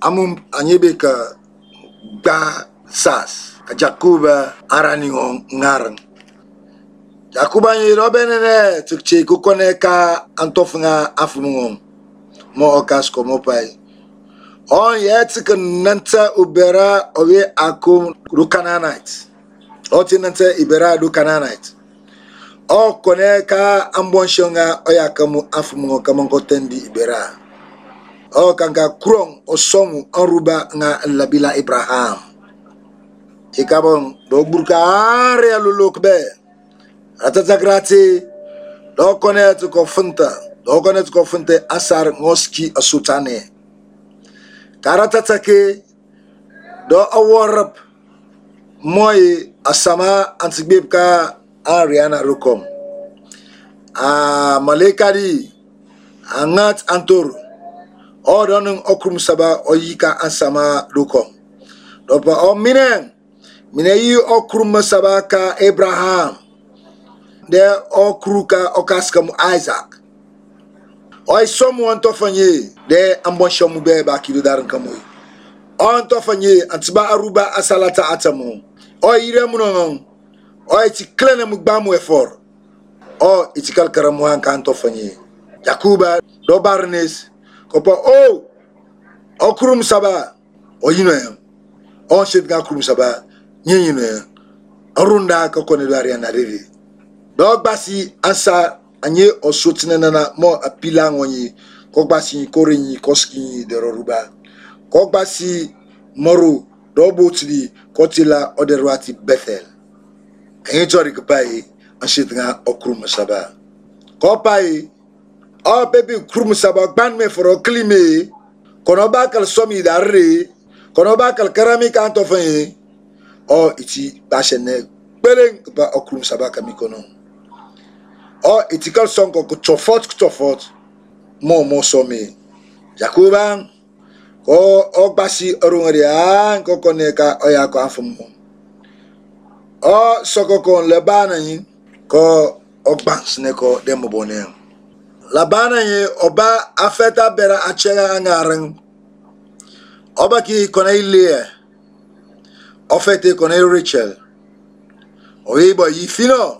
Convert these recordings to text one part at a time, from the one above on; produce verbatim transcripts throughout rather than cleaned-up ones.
amum anyebeka ba sas Jakuba arani ngarang Jakuba ni robenene tukche kukone ka antofunga afumung mo okasko mo pai on yet nanta ubera owe akum rukananite oti nanta ibera rukananite o kone ka ambonshonga oyakamu afumung kamongotendi ibera o kanga krong osomu aruba nga labila Abraham ikabon do burka are lulukbe atatagrati do kone to kofunta do kone to kofunte asar ngoski asutane karatatake do awarap moy asama antibibka ariana rukom a malekari angat antur odonung okrum saba oyika asama rukom dopa o minen minayi okrum saba ka Abraham de okruka okaskam Isaac oy someone to fanye de ambonshomu be ba kido daran kamoy on to fanye antiba aruba asalata atamu oy ire munon oy ti klene mu gbamu efor o itikal karamu han kan to fanye Jakuba do barnes kopo o okrum saba oyino on shet ga krum saba nyino arunda ka kone do ariana revi do basi asa anye osotine nana mo apila ngonyi kogbasi korenyi koski de roruba kogbasi moro do botli kotila oderwati Bethel enye tori kpai ashitnga okrum saba kopai o baby krum saba ban me for klime kono bakal somi darre kono bakal karami kanto fe o iti bashene beleng ba okrum saba kamikono o itikal sonko ko chofot chofot mo mo somi Jakuba ko ogbasi orungaria ko koneka oya ko afumu o soko kon lebana yin ko ogbans ne ko demo bonen labana yin oba afeta bera achega angaran oba ki konai Leah ofete konai Rachel oibo yifino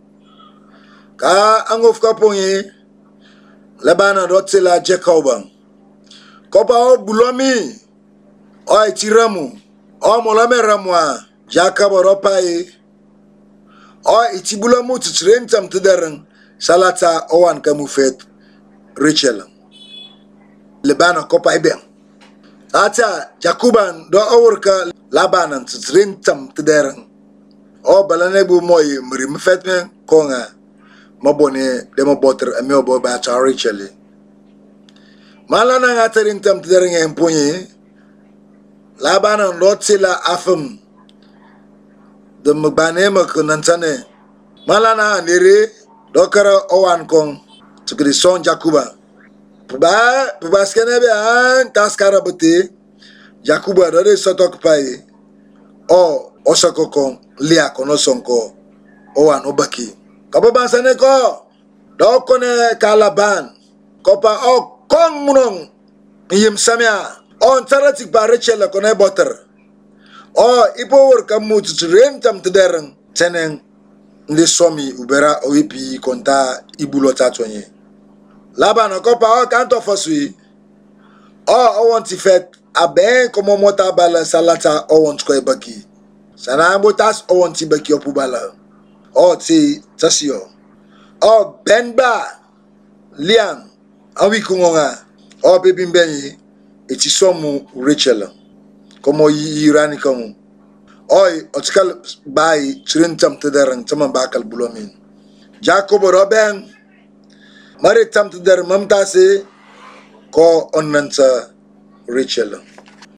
ka angof kaponye labana dotela Jacob kopa o bulomi o itiramu o molame ramwa Jacob ropai o itibulamu trentam tederan salata owan kamufet Rachel labana kopa iben ata Jakuban do awurka labanan trentam tederan o balane bu moy muri mfetme konga mabone demo boter ame obo ba cha Rachel malana ngatarin tam tedereng emponye labana lotila afum de mbane makunantane malana nere dokara owan kong tukri son Jakuba ba baskene be an taskara bote Jakuba dode sotok pai o osakokon Leah kono sonko owan obaki kapa bansane ko dokone kalaban kopa o kong munong yim samia on taratik ba Rachel kone boter o ipo wor kamut rentam tedereng tenen ndi somi ubera oipi konta ibulota tonye laban kopa o kanto fosui o o wanti fet aben komo mota bala salata o want ko ebaki sana botas o wanti baki opubala o ti tasio o benba liam awi kungonga o baby mbenyi eti somu Rachel komo yirani komo oi otkal bai trintam tederan tama bakal bulomin Jacob roben mari tam teder mamtase ko onnanta Rachel